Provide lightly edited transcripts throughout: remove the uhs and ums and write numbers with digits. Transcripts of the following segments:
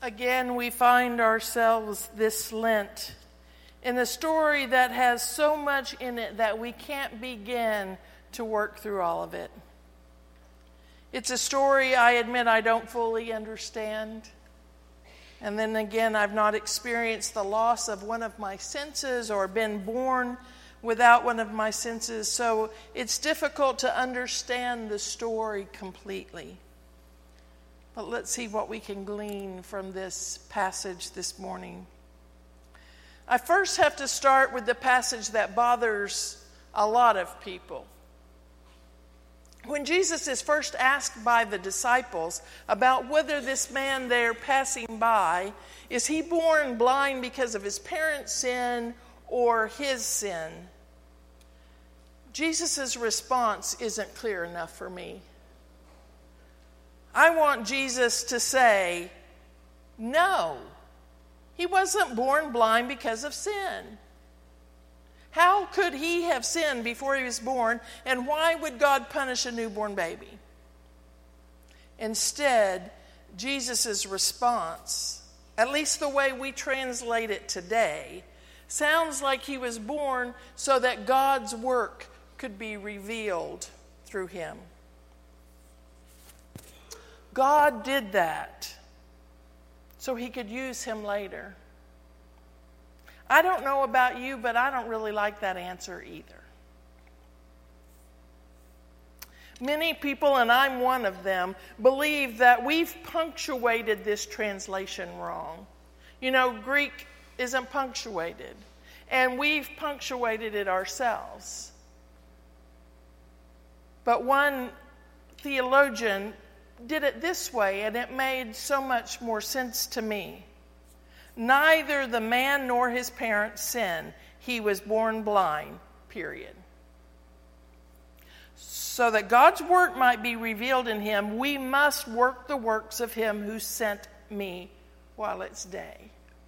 Again, we find ourselves this Lent in a story that has so much in it that we can't begin to work through all of it. It's a story I admit I don't fully understand. And then again, I've not experienced the loss of one of my senses or been born without one of my senses. So it's difficult to understand the story completely. But let's see what we can glean from this passage this morning. I first have to start with the passage that bothers a lot of people. When Jesus is first asked by the disciples about whether this man they're passing by, is he born blind because of his parents' sin or his sin? Jesus' response isn't clear enough for me. I want Jesus to say, no, he wasn't born blind because of sin. How could he have sinned before he was born, and why would God punish a newborn baby? Instead, Jesus' response, at least the way we translate it today, sounds like he was born so that God's work could be revealed through him. God did that so he could use him later. I don't know about you, but I don't really like that answer either. Many people, and I'm one of them, believe that we've punctuated this translation wrong. You know, Greek isn't punctuated, and we've punctuated it ourselves. But one theologian did it this way, and it made so much more sense to me. Neither the man nor his parents sinned. He was born blind, period. So that God's work might be revealed in him, we must work the works of him who sent me while it's day.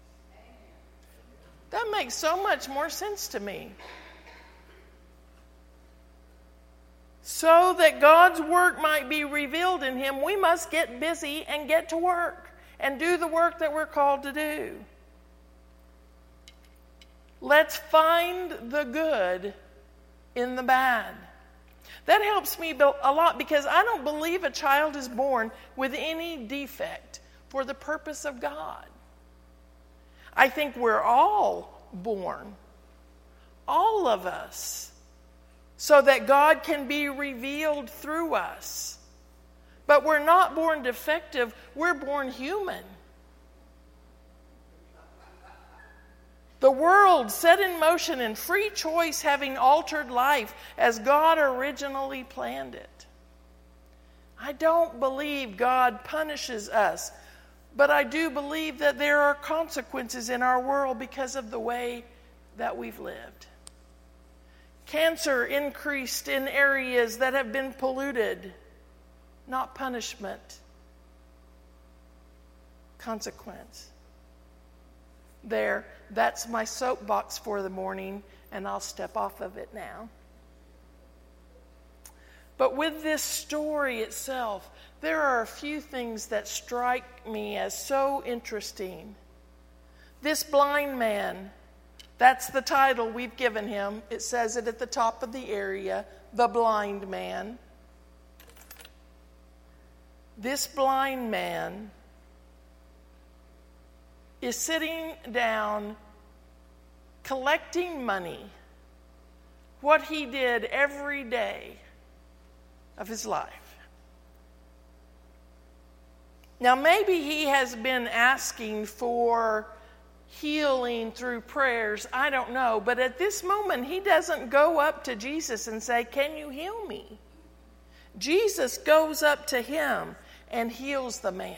That makes so much more sense to me. So that God's work might be revealed in him, we must get busy and get to work and do the work that we're called to do. Let's find the good in the bad. That helps me a lot because I don't believe a child is born with any defect for the purpose of God. I think we're all born, all of us, so that God can be revealed through us. But we're not born defective, we're born human. The world set in motion in free choice, having altered life as God originally planned it. I don't believe God punishes us, but I do believe that there are consequences in our world because of the way that we've lived. Cancer increased in areas that have been polluted. Not punishment. Consequence. There, that's my soapbox for the morning, and I'll step off of it now. But with this story itself, there are a few things that strike me as so interesting. This blind man, that's the title we've given him. It says it at the top of the area, the blind man. This blind man is sitting down collecting money, what he did every day of his life. Now, maybe he has been asking for healing through prayers, I don't know, but at this moment he doesn't go up to Jesus and say, "Can you heal me?" Jesus goes up to him and heals the man.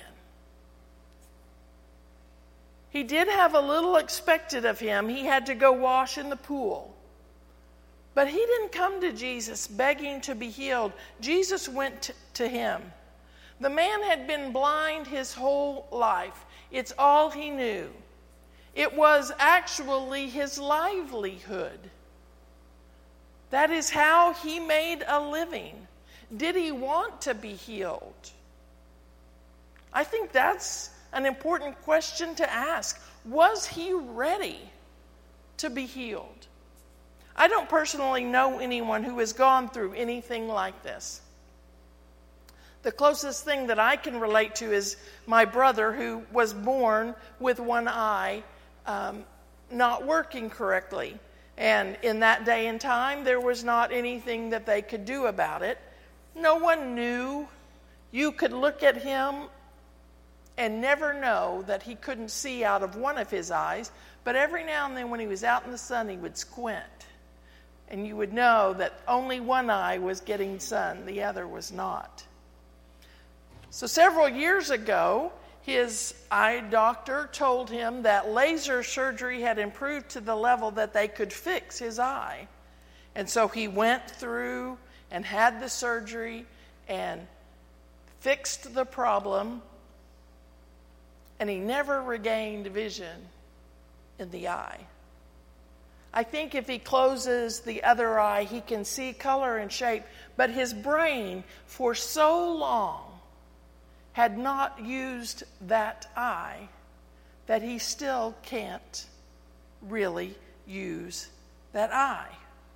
He did have a little expected of him. He had to go wash in the pool. But he didn't come to Jesus begging to be healed. Jesus went to him. The man had been blind his whole life. It's all he knew. It was actually his livelihood. That is how he made a living. Did he want to be healed? I think that's an important question to ask. Was he ready to be healed? I don't personally know anyone who has gone through anything like this. The closest thing that I can relate to is my brother, who was born with one eye not working correctly. And in that day and time, there was not anything that they could do about it. No one knew. You could look at him and never know that he couldn't see out of one of his eyes. But every now and then when he was out in the sun, he would squint. And you would know that only one eye was getting sun, the other was not. So several years ago, his eye doctor told him that laser surgery had improved to the level that they could fix his eye. And so he went through and had the surgery and fixed the problem, and he never regained vision in the eye. I think if he closes the other eye, he can see color and shape, but his brain for so long had not used that eye that he still can't really use that eye.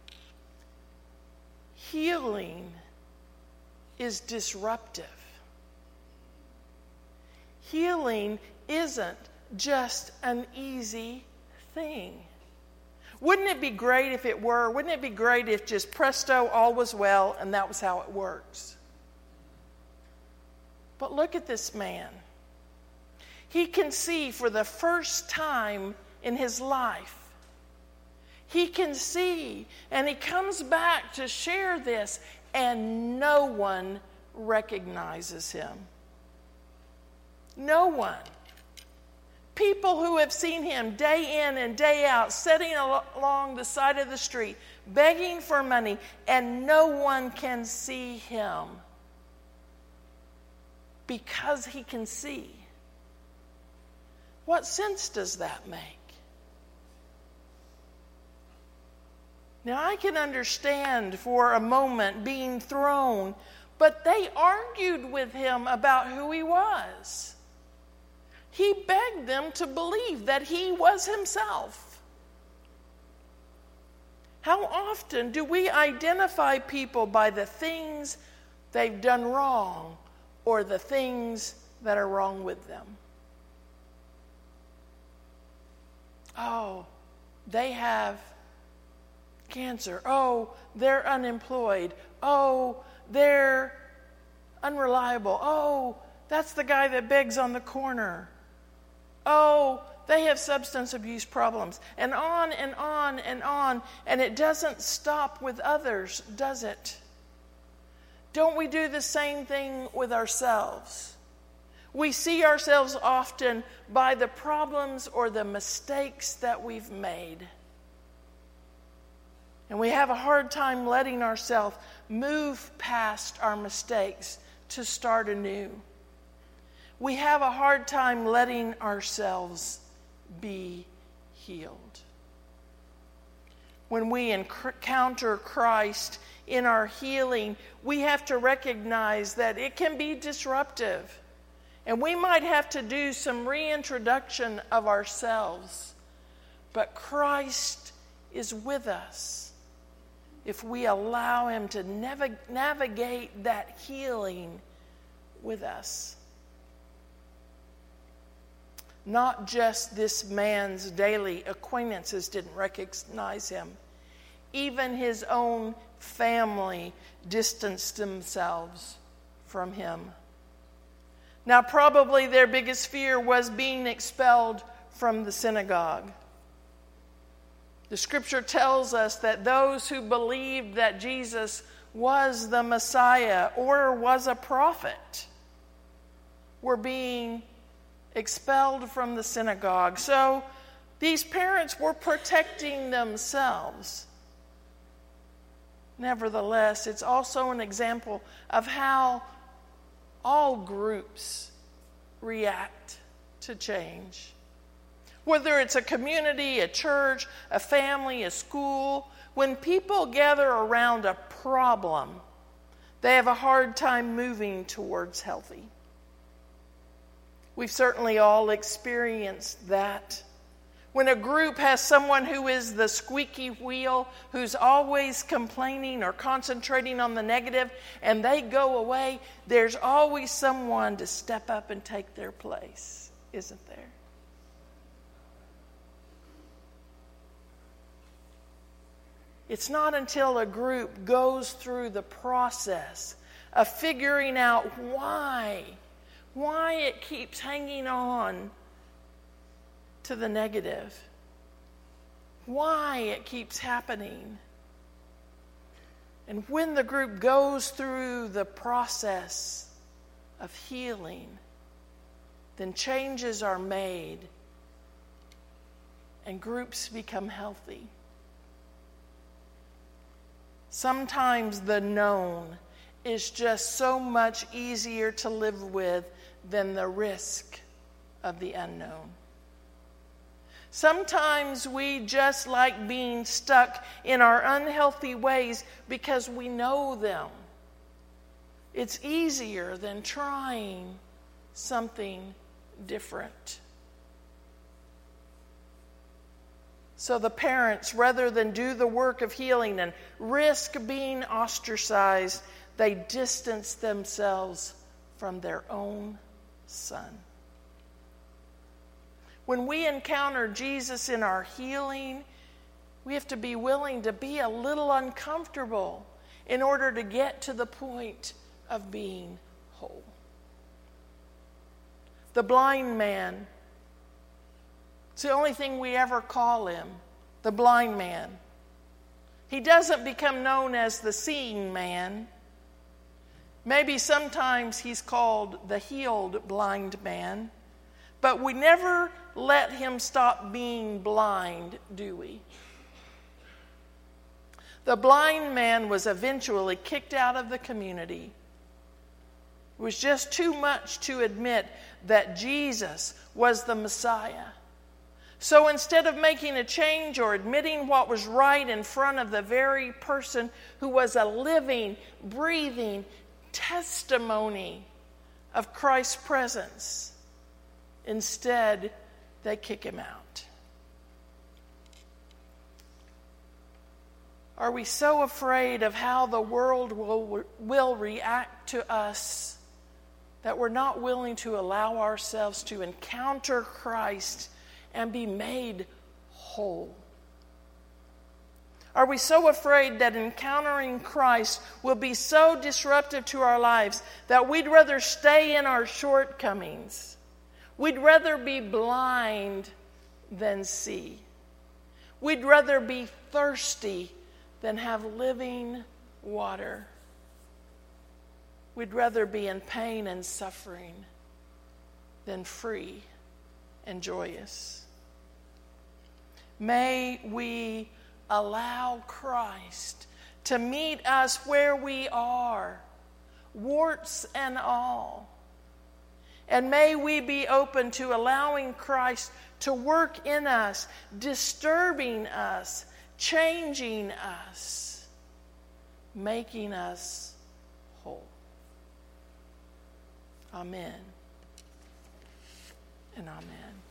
Healing is disruptive. Healing isn't just an easy thing. Wouldn't it be great if it were? Wouldn't it be great if just presto, all was well, and that was how it works? But look at this man. He can see for the first time in his life. He can see, and he comes back to share this, and no one recognizes him. No one. People who have seen him day in and day out, sitting along the side of the street, begging for money, and no one can see him because he can see. What sense does that make? Now, I can understand for a moment being thrown, but they argued with him about who he was. He begged them to believe that he was himself. How often do we identify people by the things they've done wrong or the things that are wrong with them? Oh, they have cancer. Oh, they're unemployed. Oh, they're unreliable. Oh, that's the guy that begs on the corner. Oh, they have substance abuse problems. And on and on and on. And it doesn't stop with others, does it? Don't we do the same thing with ourselves? We see ourselves often by the problems or the mistakes that we've made. And we have a hard time letting ourselves move past our mistakes to start anew. We have a hard time letting ourselves be healed. When we encounter Christ in our healing, we have to recognize that it can be disruptive. And we might have to do some reintroduction of ourselves. But Christ is with us if we allow him to navigate that healing with us. Not just this man's daily acquaintances didn't recognize him. Even his own family distanced themselves from him. Now, probably their biggest fear was being expelled from the synagogue. The scripture tells us that those who believed that Jesus was the Messiah or was a prophet were being expelled from the synagogue. So these parents were protecting themselves. Nevertheless, it's also an example of how all groups react to change. Whether it's a community, a church, a family, a school, when people gather around a problem, they have a hard time moving towards healthy. We've certainly all experienced that. When a group has someone who is the squeaky wheel, who's always complaining or concentrating on the negative, and they go away, there's always someone to step up and take their place, isn't there? It's not until a group goes through the process of figuring out why it keeps hanging on to the negative, why it keeps happening. And when the group goes through the process of healing, then changes are made and groups become healthy. Sometimes the known is just so much easier to live with than the risk of the unknown. Sometimes we just like being stuck in our unhealthy ways because we know them. It's easier than trying something different. So the parents, rather than do the work of healing and risk being ostracized, they distance themselves from their own son. When we encounter Jesus in our healing, we have to be willing to be a little uncomfortable in order to get to the point of being whole. The blind man, it's the only thing we ever call him, the blind man. He doesn't become known as the seeing man. Maybe sometimes he's called the healed blind man. But we never let him stop being blind, do we? The blind man was eventually kicked out of the community. It was just too much to admit that Jesus was the Messiah. So instead of making a change or admitting what was right in front of the very person who was a living, breathing testimony of Christ's presence, instead, they kick him out. Are we so afraid of how the world will react to us that we're not willing to allow ourselves to encounter Christ and be made whole? Are we so afraid that encountering Christ will be so disruptive to our lives that we'd rather stay in our shortcomings? We'd rather be blind than see. We'd rather be thirsty than have living water. We'd rather be in pain and suffering than free and joyous. May we allow Christ to meet us where we are, warts and all. And may we be open to allowing Christ to work in us, disturbing us, changing us, making us whole. Amen and amen.